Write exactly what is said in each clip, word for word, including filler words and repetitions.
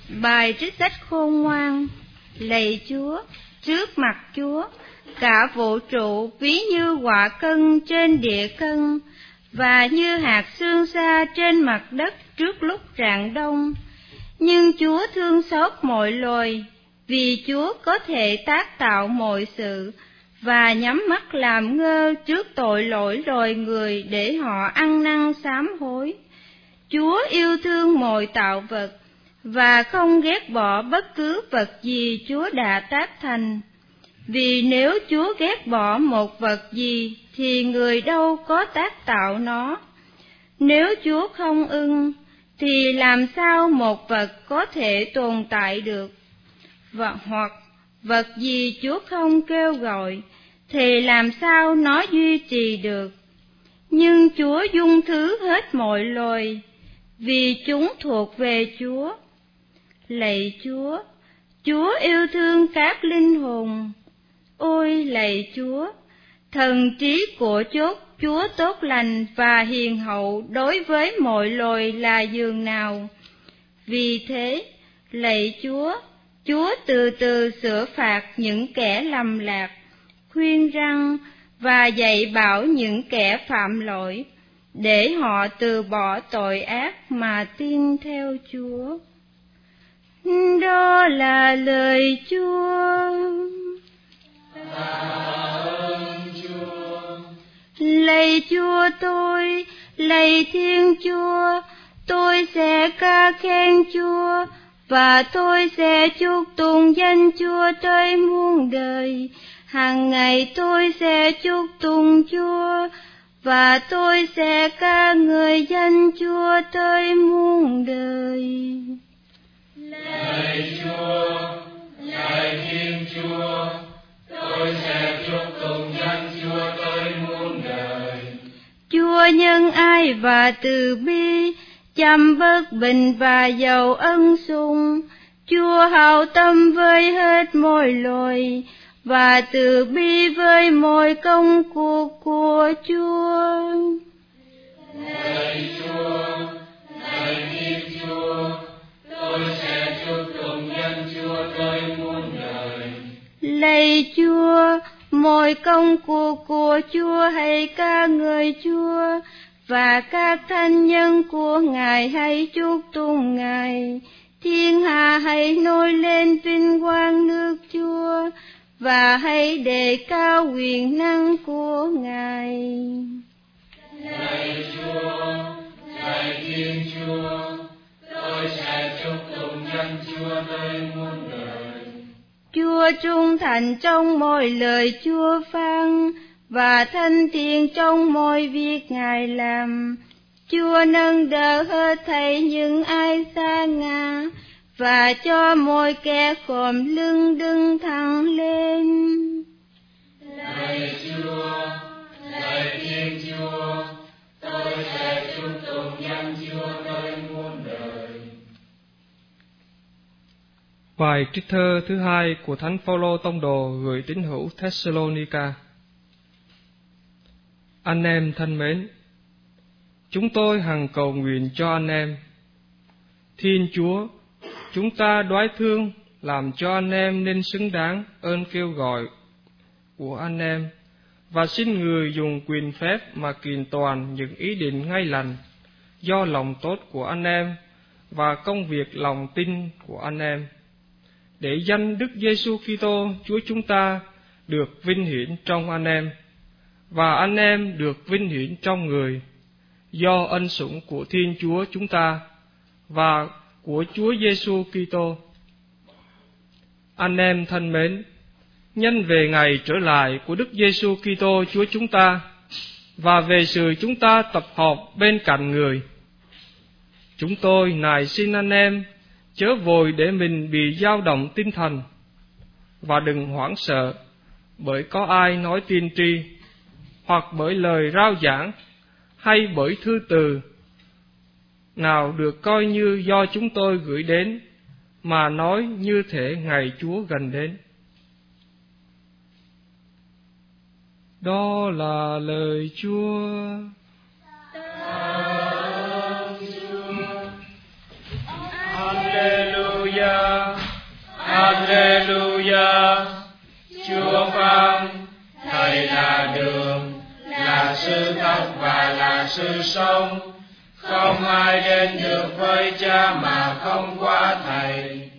Bài trích sách khôn ngoan. Lạy Chúa, trước mặt Chúa, cả vũ trụ ví như quả cân trên địa cân, và như hạt sương sa trên mặt đất trước lúc rạng đông. Nhưng Chúa thương xót mọi loài, vì Chúa có thể tác tạo mọi sự, và nhắm mắt làm ngơ trước tội lỗi loài người để họ ăn năn sám hối. Chúa yêu thương mọi tạo vật, và không ghét bỏ bất cứ vật gì Chúa đã tác thành. Vì nếu Chúa ghét bỏ một vật gì, thì người đâu có tác tạo nó. Nếu Chúa không ưng, thì làm sao một vật có thể tồn tại được? Và hoặc vật gì Chúa không kêu gọi, thì làm sao nó duy trì được? Nhưng Chúa dung thứ hết mọi loài, vì chúng thuộc về Chúa. Lạy Chúa, Chúa yêu thương các linh hồn. Ôi lạy Chúa, thần trí của chốt Chúa tốt lành và hiền hậu đối với mọi loài là dường nào. Vì thế, lạy Chúa, Chúa từ từ sửa phạt những kẻ lầm lạc, khuyên răn và dạy bảo những kẻ phạm lỗi, để họ từ bỏ tội ác mà tin theo Chúa. Đó là lời Chúa. Lạy Chúa tôi, lạy Thiên Chúa, tôi sẽ ca khen Chúa, và tôi sẽ chúc tụng danh Chúa tới muôn đời. Hàng ngày tôi sẽ chúc tụng Chúa, và tôi sẽ ca ngợi danh Chúa tới muôn đời. Lạy Chúa, lạy Thiên Chúa, tôi sẽ chúc tụng danh Chúa tới muôn đời. Chúa nhân ai và từ bi, chăm bất bình và giàu ân sủng. Chúa hảo tâm với hết mọi loài, và từ bi với mọi công cuộc của Chúa. Lạy Chúa, lạy Thiên Chúa, tôi sẽ chúc tụng danh Chúa tới muôn đời. Lạy Chúa, mọi công cuộc của Chúa hãy ca ngợi Chúa, và các thánh nhân của Ngài hãy chúc tụng Ngài. Thiên hạ hãy nổi lên vinh quang nước Chúa, và hãy đề cao quyền năng của Ngài. Lạy Chúa, lạy Thiên Chúa, tôi sẽ chúc tụng danh Chúa tới muôn đời. Chúa trung thành trong mọi lời Chúa phán, và thanh thiện trong mọi việc Ngài làm. Chúa nâng đỡ hết thảy những ai xa ngã, và cho mọi kẻ khom lưng đứng thẳng lên. Lạy Chúa, lạy Thiên Chúa, tôi sẽ chúc tụng danh Chúa tới muôn đời. Bài trích thơ thứ hai của Thánh Phaolô tông đồ gửi tín hữu Thessalonica. Anh em thân mến, chúng tôi hằng cầu nguyện cho anh em. Thiên Chúa, chúng ta đoái thương làm cho anh em nên xứng đáng ơn kêu gọi của anh em, và xin người dùng quyền phép mà kiện toàn những ý định ngay lành do lòng tốt của anh em và công việc lòng tin của anh em, để danh Đức Giêsu Kitô Chúa chúng ta được vinh hiển trong anh em, và anh em được vinh hiển trong người, do ân sủng của Thiên Chúa chúng ta và của Chúa Giêsu Kitô. Anh em thân mến, nhân về ngày trở lại của Đức Giêsu Kitô Chúa chúng ta, và về sự chúng ta tập họp bên cạnh người, chúng tôi nài xin anh em chớ vội để mình bị dao động tinh thần, và đừng hoảng sợ bởi có ai nói tiên tri, hoặc bởi lời rao giảng, hay bởi thư từ nào được coi như do chúng tôi gửi đến, mà nói như thể ngày Chúa gần đến. Đó là lời Chúa. Alleluia. Alleluia. Chúa phán, Thầy là đường, là sự thật và là sự sống. Không ai đến được với Cha mà không qua Thầy.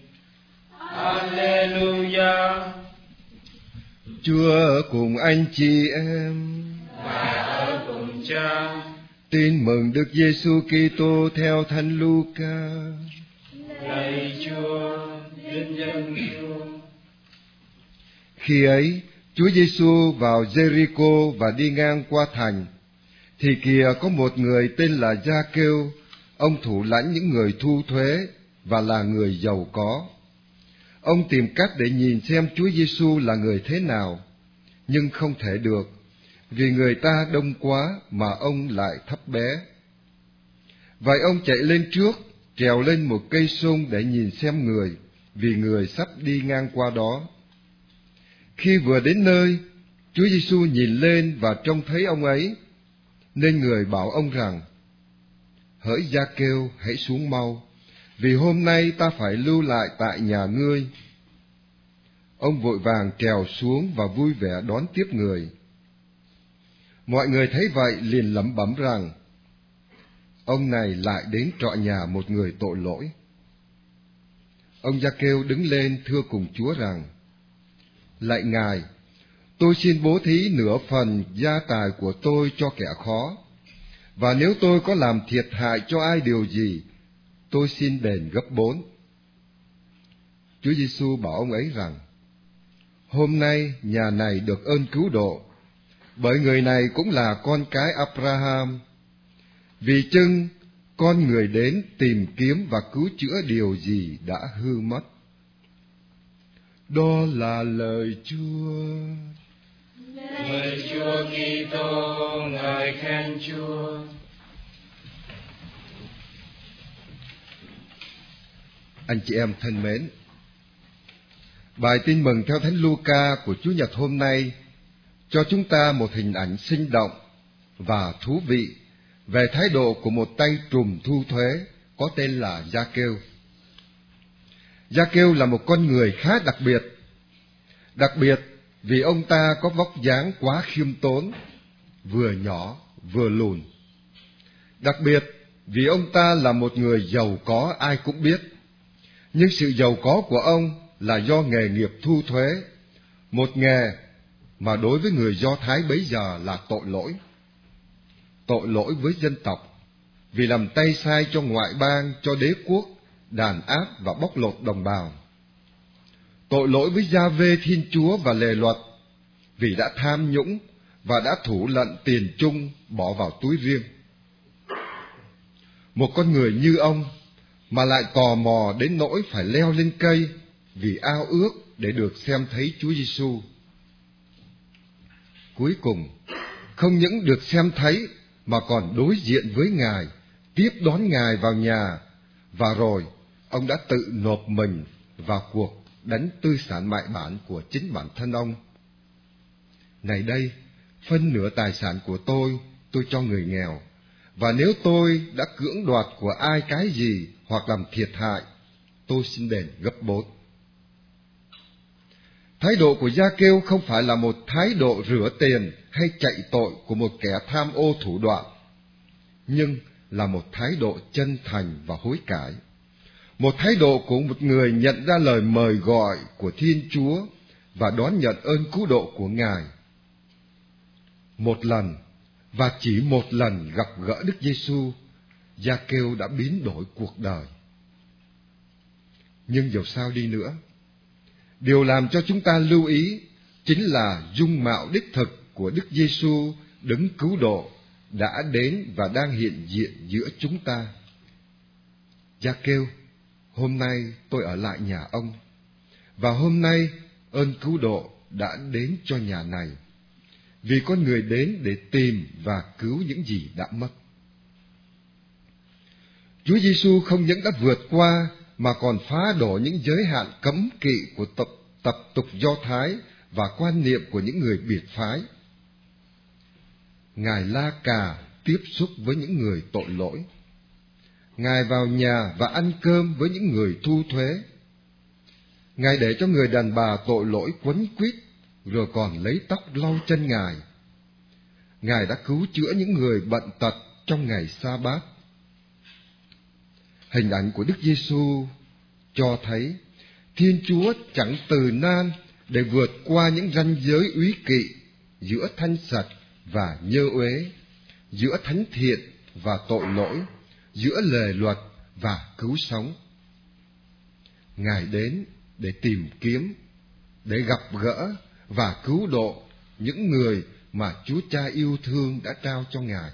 Alleluia. Chúa ở cùng anh chị em Và ở cùng Cha. Tin mừng Đức Giêsu Kitô theo Thánh Luca. Lạy Chúa, vinh danh Chúa. Khi ấy, Chúa Giêsu vào Giê-ri-cô và đi ngang qua thành, thì kìa có một người tên là Gia-kêu, ông thủ lãnh những người thu thuế và là người giàu có. Ông tìm cách để nhìn xem Chúa Giêsu là người thế nào, nhưng không thể được, vì người ta đông quá mà ông lại thấp bé. Vậy ông chạy lên trước, trèo lên một cây sung để nhìn xem người, vì người sắp đi ngang qua đó. Khi vừa đến nơi, Chúa Giêsu nhìn lên và trông thấy ông ấy, nên người bảo ông rằng: Hỡi Gia-kêu, hãy xuống mau, vì hôm nay ta phải lưu lại tại nhà ngươi. Ông vội vàng trèo xuống và vui vẻ đón tiếp người. Mọi người thấy vậy liền lẩm bẩm rằng: Ông này lại đến trọ nhà một người tội lỗi. Ông Gia-kêu đứng lên thưa cùng Chúa rằng: Lạy Ngài, tôi xin bố thí nửa phần gia tài của tôi cho kẻ khó, và nếu tôi có làm thiệt hại cho ai điều gì, tôi xin đền gấp bốn. Chúa Giêsu bảo ông ấy rằng: Hôm nay nhà này được ơn cứu độ, bởi người này cũng là con cái Abraham. Vì chưng con người đến tìm kiếm và cứu chữa điều gì đã hư mất. Đó là lời Chúa. Lời Chúa Kitô, ngợi khen Chúa. Anh chị em thân mến, bài tin mừng theo Thánh Luca của Chủ nhật hôm nay cho chúng ta một hình ảnh sinh động và thú vị về thái độ của một tay trùm thu thuế có tên là Gia-kêu. Gia-kêu là một con người khá đặc biệt, đặc biệt vì ông ta có vóc dáng quá khiêm tốn, vừa nhỏ vừa lùn. Đặc biệt vì ông ta là một người giàu có ai cũng biết, nhưng sự giàu có của ông là do nghề nghiệp thu thuế, một nghề mà đối với người Do Thái bấy giờ là tội lỗi. Tội lỗi với dân tộc, vì làm tay sai cho ngoại bang, cho đế quốc, đàn áp và bóc lột đồng bào. Tội lỗi với Gia-vê Thiên Chúa và lề luật, vì đã tham nhũng và đã thủ lận tiền chung bỏ vào túi riêng. Một con người như ông mà lại tò mò đến nỗi phải leo lên cây vì ao ước để được xem thấy Chúa Giêsu. Cuối cùng, không những được xem thấy mà còn đối diện với Ngài, tiếp đón Ngài vào nhà, và rồi ông đã tự nộp mình vào cuộc đánh tư sản mại bản của chính bản thân ông. Này đây, phân nửa tài sản của tôi, tôi cho người nghèo, và nếu tôi đã cưỡng đoạt của ai cái gì hoặc làm thiệt hại, tôi xin đền gấp bốn. Thái độ của Gia-kêu không phải là một thái độ rửa tiền hay chạy tội của một kẻ tham ô thủ đoạn, nhưng là một thái độ chân thành và hối cải. Một thái độ của một người nhận ra lời mời gọi của Thiên Chúa và đón nhận ơn cứu độ của Ngài. Một lần, và chỉ một lần gặp gỡ Đức Giêsu, Gia-kêu đã biến đổi cuộc đời. Nhưng dầu sao đi nữa, điều làm cho chúng ta lưu ý chính là dung mạo đích thực của Đức Giêsu đấng cứu độ đã đến và đang hiện diện giữa chúng ta. Gia-kêu, hôm nay tôi ở lại nhà ông, và hôm nay ơn cứu độ đã đến cho nhà này, vì con người đến để tìm và cứu những gì đã mất. Chúa Giêsu không những đã vượt qua mà còn phá đổ những giới hạn cấm kỵ của tập, tập tục Do Thái và quan niệm của những người biệt phái. Ngài la cà tiếp xúc với những người tội lỗi. Ngài vào nhà và ăn cơm với những người thu thuế. Ngài để cho người đàn bà tội lỗi quấn quýt, rồi còn lấy tóc lau chân Ngài. Ngài đã cứu chữa những người bận tật trong ngày sa bát. Hình ảnh của Đức Giêsu cho thấy Thiên Chúa chẳng từ nan để vượt qua những ranh giới úy kỵ giữa thanh sạch và nhơ uế, giữa thánh thiện và tội lỗi, giữa lề luật và cứu sống. Ngài đến để tìm kiếm, để gặp gỡ và cứu độ những người mà Chúa Cha yêu thương đã trao cho Ngài.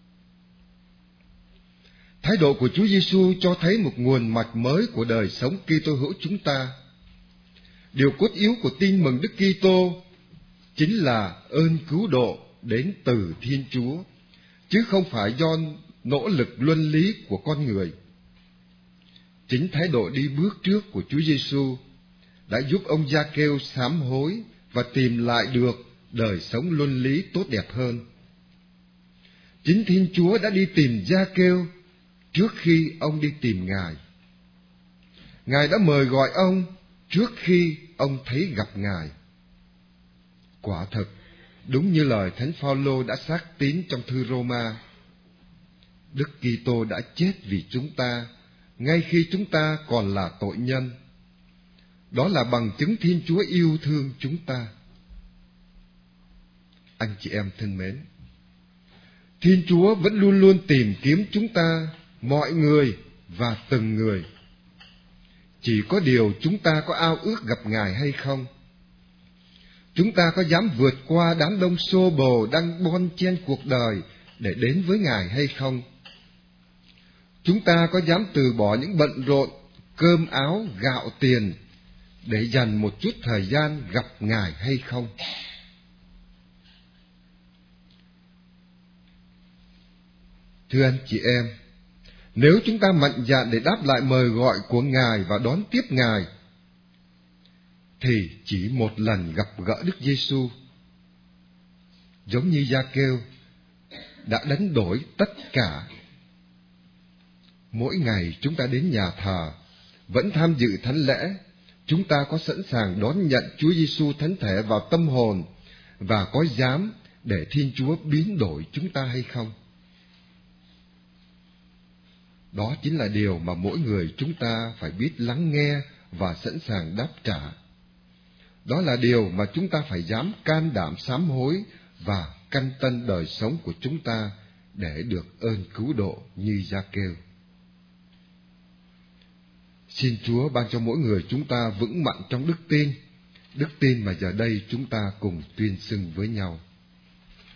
Thái độ của Chúa Giêsu cho thấy một nguồn mạch mới của đời sống Kitô hữu chúng ta. Điều cốt yếu của tin mừng Đức Kitô chính là ơn cứu độ đến từ Thiên Chúa, chứ không phải do nỗ lực luân lý của con người. Chính thái độ đi bước trước của Chúa Giêsu đã giúp ông Gia-kêu sám hối và tìm lại được đời sống luân lý tốt đẹp hơn. Chính Thiên Chúa đã đi tìm Gia-kêu trước khi ông đi tìm Ngài. Ngài đã mời gọi ông trước khi ông thấy gặp Ngài. Quả thực, đúng như lời Thánh Phaolô đã xác tín trong thư Roma, Đức Kitô đã chết vì chúng ta ngay khi chúng ta còn là tội nhân. Đó là bằng chứng Thiên Chúa yêu thương chúng ta. Anh chị em thân mến, Thiên Chúa vẫn luôn luôn tìm kiếm chúng ta, mọi người và từng người. Chỉ có điều chúng ta có ao ước gặp Ngài hay không? Chúng ta có dám vượt qua đám đông xô bồ đang bon chen cuộc đời để đến với Ngài hay không? Chúng ta có dám từ bỏ những bận rộn, cơm áo, gạo tiền để dành một chút thời gian gặp Ngài hay không? Thưa anh chị em, nếu chúng ta mạnh dạn để đáp lại mời gọi của Ngài và đón tiếp Ngài, thì chỉ một lần gặp gỡ Đức Giêsu, giống như Gia-kêu, đã đánh đổi tất cả. Mỗi ngày chúng ta đến nhà thờ, vẫn tham dự thánh lễ, chúng ta có sẵn sàng đón nhận Chúa Giêsu thánh thể vào tâm hồn và có dám để Thiên Chúa biến đổi chúng ta hay không? Đó chính là điều mà mỗi người chúng ta phải biết lắng nghe và sẵn sàng đáp trả. Đó là điều mà chúng ta phải dám can đảm sám hối và căn tân đời sống của chúng ta để được ơn cứu độ như Gia-kêu. Xin Chúa ban cho mỗi người chúng ta vững mạnh trong đức tin, đức tin mà giờ đây chúng ta cùng tuyên xưng với nhau.